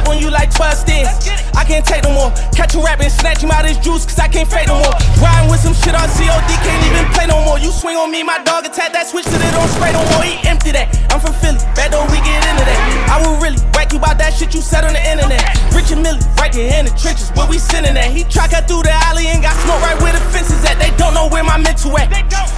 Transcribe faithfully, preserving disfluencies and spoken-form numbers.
on you like twelve sticks. I can't take no more. Catch a rap and snatch him out his juice, cause I can't fake no more. Riding with some shit on C O D, can't even play no more. You swing on me, my dog attack that switch till it don't spray no more. He empty that. I'm from Philly, bad though we get into that. I will really whack you about that shit you said on the internet. Rich and Millie, right here in the trenches, where we sending that. He try cut through the alley and got smoke right where the fences at. They don't know where my mental at.